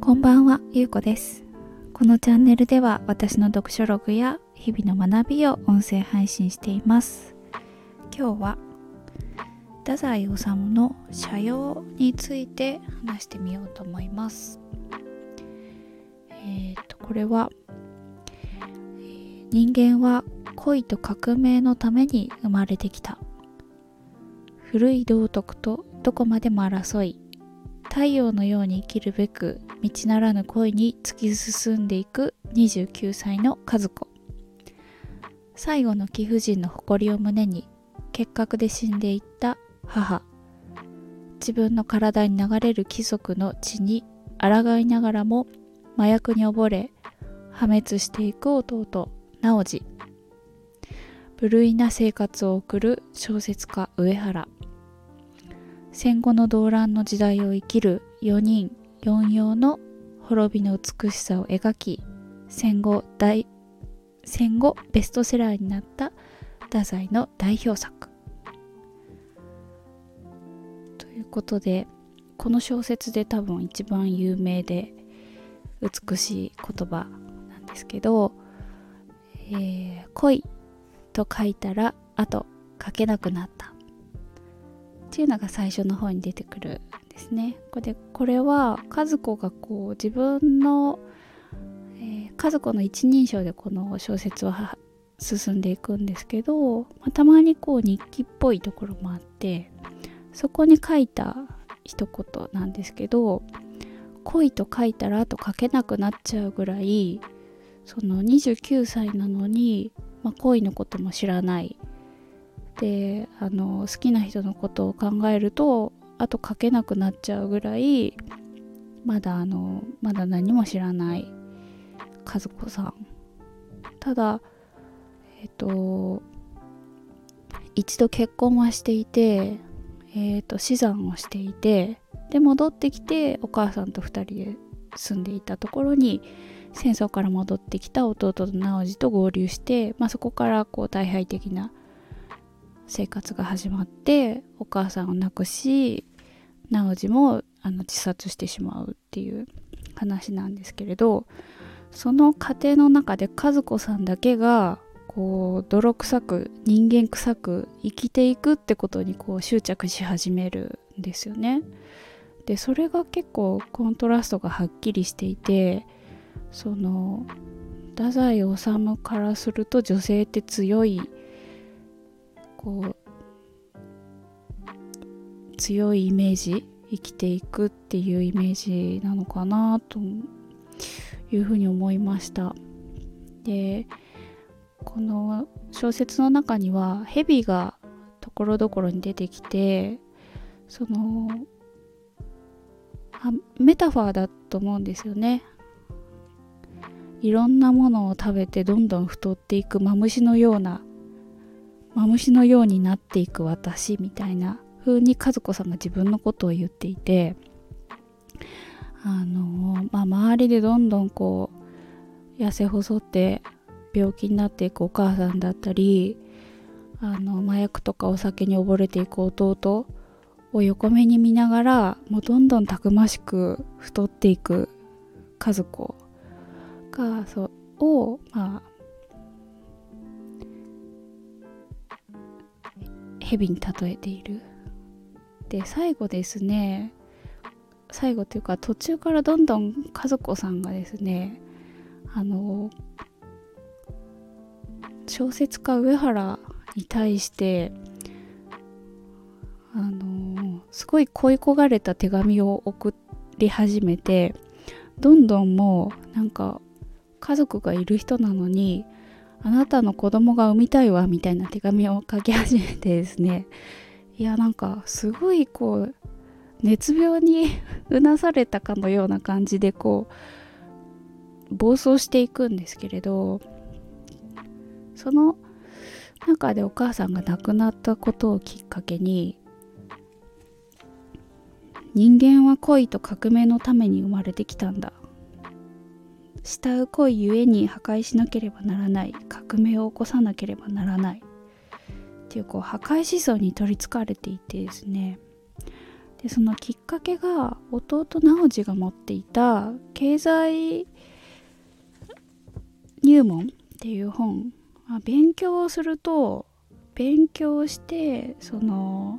こんばんは、ゆうこです。このチャンネルでは私の読書ログや日々の学びを音声配信しています。今日は太宰治の社用について話してみようと思います。これは、人間は恋と革命のために生まれてきた。古い道徳とどこまでも争い、太陽のように生きるべく道ならぬ恋に突き進んでいく29歳の和子。最後の貴婦人の誇りを胸に結核で死んでいった母。自分の体に流れる貴族の血に抗いながらも麻薬に溺れ破滅していく弟直次。無類な生活を送る小説家上原。戦後の動乱の時代を生きる4人4様の滅びの美しさを描き、戦後ベストセラーになった太宰の代表作ということで、この小説で多分一番有名で美しい言葉なんですけど、恋と書いたらあと書けなくなったっていうのが最初の方に出てくるんですね。これは和子が自分の、和子の一人称でこの小説は進んでいくんですけど、たまに日記っぽいところもあって、そこに書いた一言なんですけど、恋と書いたらあと書けなくなっちゃうぐらい、その29歳なのに、恋のことも知らないで、好きな人のことを考えるとあと書けなくなっちゃうぐらいまだ何も知らない和子さん。ただ一度結婚はしていて、死産をしていて、で戻ってきてお母さんと2人で住んでいたところに戦争から戻ってきた弟の直次と合流して、そこから大敗的な生活が始まって、お母さんを亡くし、直次も自殺してしまうっていう話なんですけれど、その過程の中で和子さんだけが泥臭く人間臭く生きていくってことに執着し始めるんですよね。でそれが結構コントラストがはっきりしていて、その太宰治からすると女性って強い強いイメージ、生きていくっていうイメージなのかなというふうに思いました。でこの小説の中には蛇がところどころに出てきて、そのメタファーだと思うんですよね。いろんなものを食べてどんどん太っていくマムシのようになっていく私みたいな風に和子さんが自分のことを言っていて、周りでどんどん痩せ細って病気になっていくお母さんだったり、麻薬とかお酒に溺れていく弟を横目に見ながら、もうどんどんたくましく太っていく和子が蛇に例えている。で最後ですね、最後というか途中からどんどん和子さんがですね、小説家上原に対してすごい恋焦がれた手紙を送り始めて、どんどんもう家族がいる人なのに、あなたの子供が産みたいわみたいな手紙を書き始めてですね、いやすごい熱病にうなされたかのような感じで暴走していくんですけれど、その中でお母さんが亡くなったことをきっかけに、人間は恋と革命のために生まれてきたんだ、慕う恋ゆえに破壊しなければならない、革命を起こさなければならないっていう破壊思想に取りつかれていてですね、 でそのきっかけが弟直次が持っていた経済入門っていう本、勉強をすると勉強してその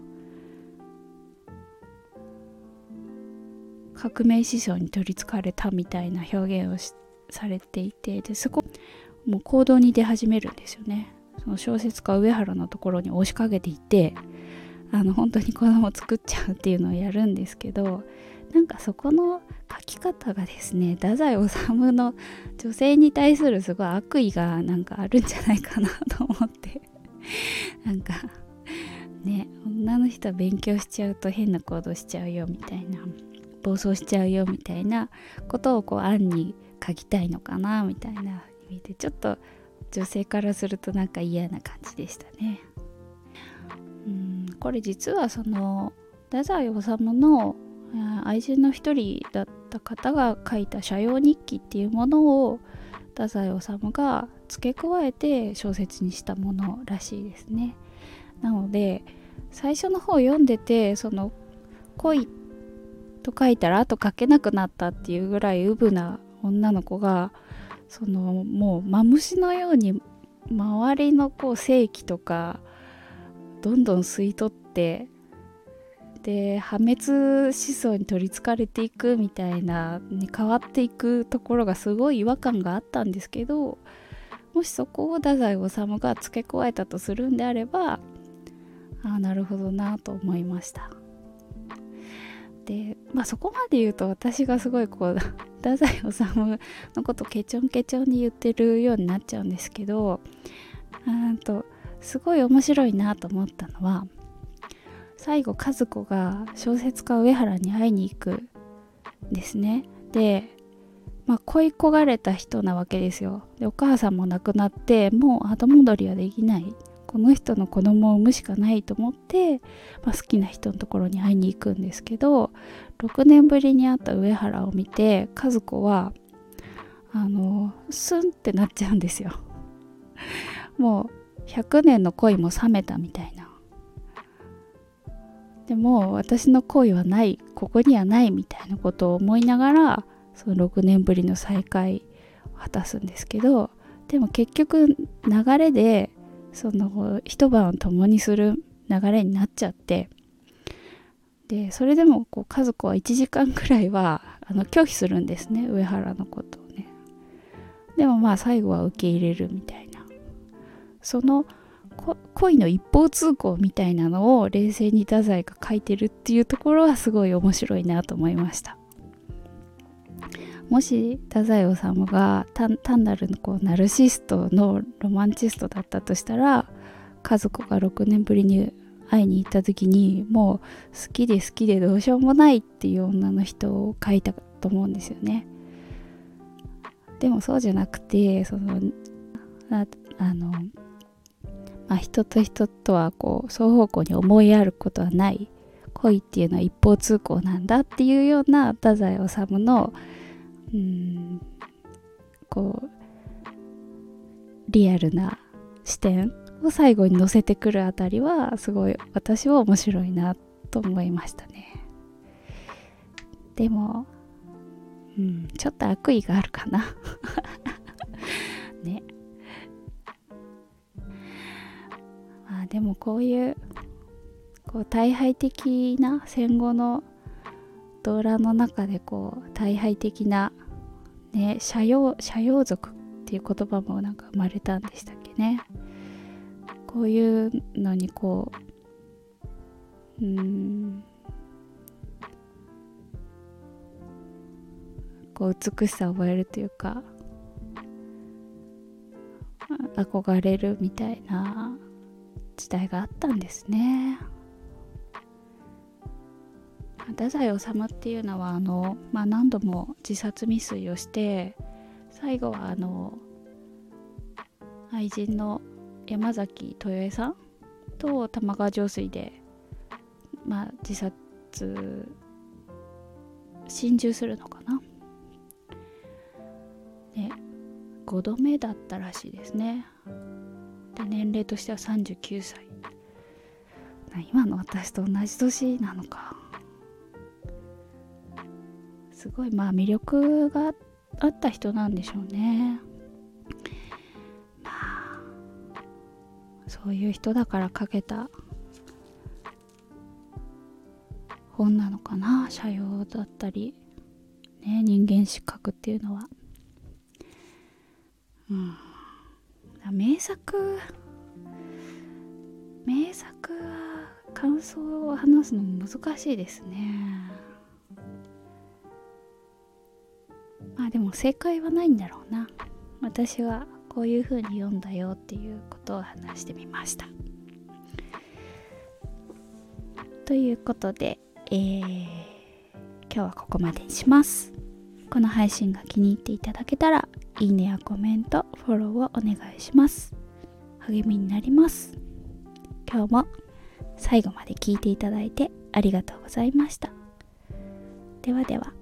革命思想に取りつかれたみたいな表現をされていて、でそこもう行動に出始めるんですよね。その小説家上原のところに押しかけていって本当に子供を作っちゃうっていうのをやるんですけど、なんかそこの書き方がですね、太宰治の女性に対するすごい悪意がなんかあるんじゃないかなと思ってなんかね、女の人は勉強しちゃうと変な行動しちゃうよみたいな、暴走しちゃうよみたいなことをこう暗に書きたいのかなみたいな意味で、ちょっと女性からするとなんか嫌な感じでしたね。これ実はその太宰治の愛人の一人だった方が書いた社用日記っていうものを太宰治が付け加えて小説にしたものらしいですね。なので最初の方読んでて、その恋と書いたらあと書けなくなったっていうぐらいウブな女の子が、そのもうマムシのように周りのこう性器とかどんどん吸い取って、で破滅思想に取りつかれていくみたいなに変わっていくところがすごい違和感があったんですけど、もしそこを太宰治が付け加えたとするんであれば、なるほどなと思いました。でそこまで言うと私がすごいこう太宰治のことケチョンケチョンに言ってるようになっちゃうんですけど、すごい面白いなと思ったのは、最後和子が小説家上原に会いに行くんですね。で恋焦がれた人なわけですよ。でお母さんも亡くなって、もう後戻りはできない、この人の子供を産むしかないと思って、好きな人のところに会いに行くんですけど、6年ぶりに会った上原を見て和子はスンってなっちゃうんですよ。もう100年の恋も冷めたみたいな、でも私の恋はない、ここにはないみたいなことを思いながら、その6年ぶりの再会を果たすんですけど、でも結局流れでその一晩を共にする流れになっちゃって、でそれでもこう和子は1時間くらいは拒否するんですね、上原のことをね。でも最後は受け入れるみたいな、その恋の一方通行みたいなのを冷静に太宰が書いてるっていうところはすごい面白いなと思いました。もし太宰治が単なるこうナルシストのロマンチストだったとしたら、和子が6年ぶりに会いに行った時にもう好きで好きでどうしようもないっていう女の人を描いたと思うんですよね。でもそうじゃなくて、その人と人とはこう双方向に思いやることはない、恋っていうのは一方通行なんだっていうような太宰治のこうリアルな視点を最後に載せてくるあたりはすごい私は面白いなと思いましたね。でもちょっと悪意があるかなね。でもこういう退廃的な戦後の動乱の中で退廃的なね、社用族っていう言葉もなんか生まれたんでしたっけね。こういうのに美しさを覚えるというか憧れるみたいな時代があったんですね。太宰治っていうのは何度も自殺未遂をして、最後は愛人の山崎豊江さんと玉川上水で自殺心中するのかな。で5度目だったらしいですね。で年齢としては39歳。今の私と同じ年なのか。 すごい魅力があった人なんでしょうね。そういう人だから書けた本なのかな。社用だったりね、人間失格っていうのは。名作は感想を話すのも難しいですね。でも正解はないんだろうな。私はこういう風に読んだよっていうことを話してみました。ということで、今日はここまでにします。この配信が気に入っていただけたら、いいねやコメント、フォローをお願いします。励みになります。今日も最後まで聞いていただいてありがとうございました。ではでは。